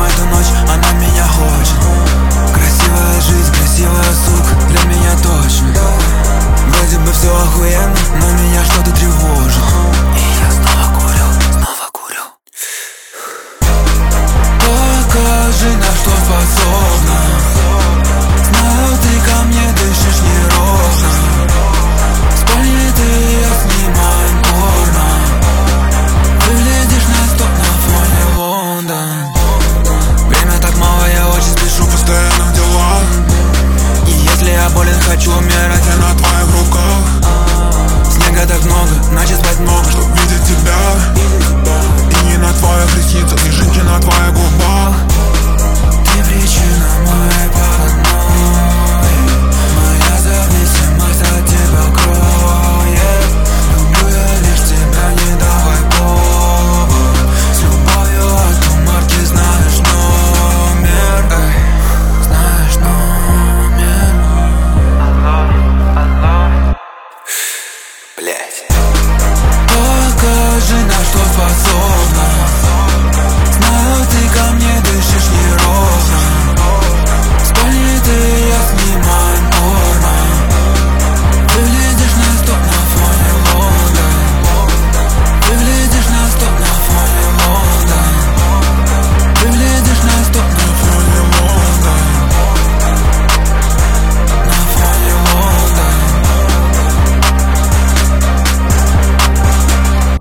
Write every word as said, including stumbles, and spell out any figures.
эту ночь, она меня хочет. Красивая жизнь, красивая, сука, для меня точно. Вроде бы все охуенно, но меня что-то тревожит. И я снова курю, снова курю. Покажи, на что способен.